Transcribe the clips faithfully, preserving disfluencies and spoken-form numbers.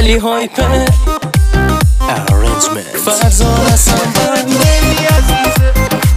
علی هایپر ارنجمنت فرزان هستم خیلی عزیزه.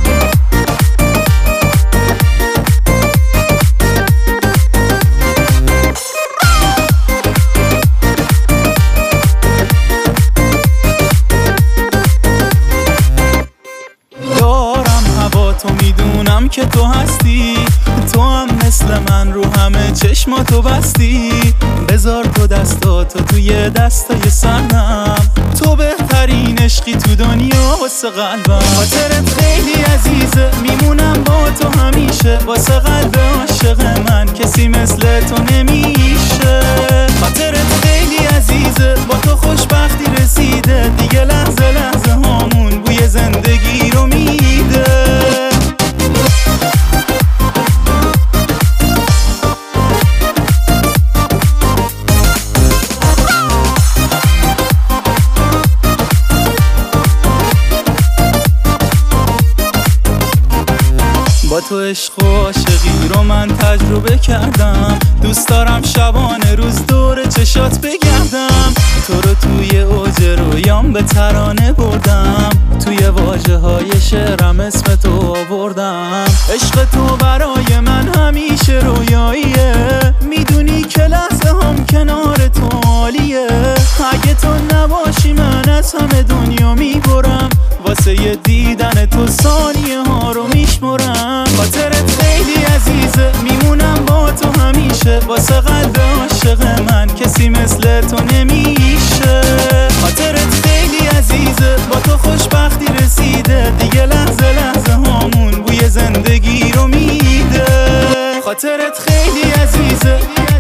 دارم هوا تو میدونم که تو هستی، تو هم مثل من رو همه چشماتو بستی. بذار تو دستاتو توی دستای سرم، تو بهترین عشقی تو دنیا واسه قلبم. خاطرت خیلی عزیزه، میمونم با تو همیشه. واسه قلب عاشق من کسی مثل تو نمیشه. خاطرت خیلی عزیزه، با تو خوشبختی رسیده. دیگه لحظه لحظه هامون بوی زندگی رو میده. با تو عشق و عاشقی رو من تجربه کردم. دوست دارم شبانه روز دور چشات بگردم. تو رو توی اوج رویام به ترانه بردم. توی واژه های شعرم اسم تو آوردم. عشق تو برای من همیشه رویاییه. میدونی که لحظه هم کنار تو عالیه. اگه تو نباشی من از همه دنیا میبرم. واسه یه دیدن تو ثانیه ها رو میشمرم. خاطرت خیلی عزیزه، میمونم با تو همیشه. واسه قلب عاشق من کسی مثل تو نمیشه. خاطرت خیلی عزیزه، با تو خوشبختی رسیده. دیگه لحظه لحظه هامون بوی زندگی رو میده. خاطرت خیلی عزیزه.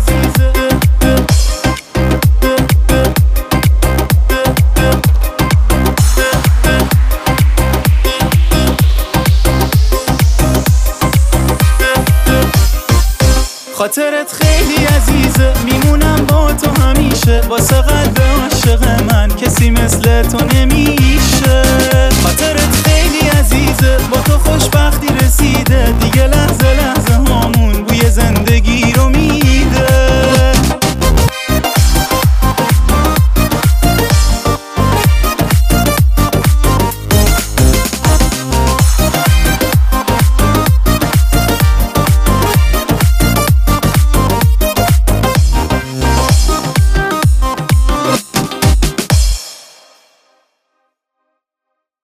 خاطرت خیلی عزیزه، میمونم با تو همیشه. واسه قلب عاشق من کسی مثل تو نمیشه. خاطرت خیلی عزیزه، با تو خوشبختی رسیده.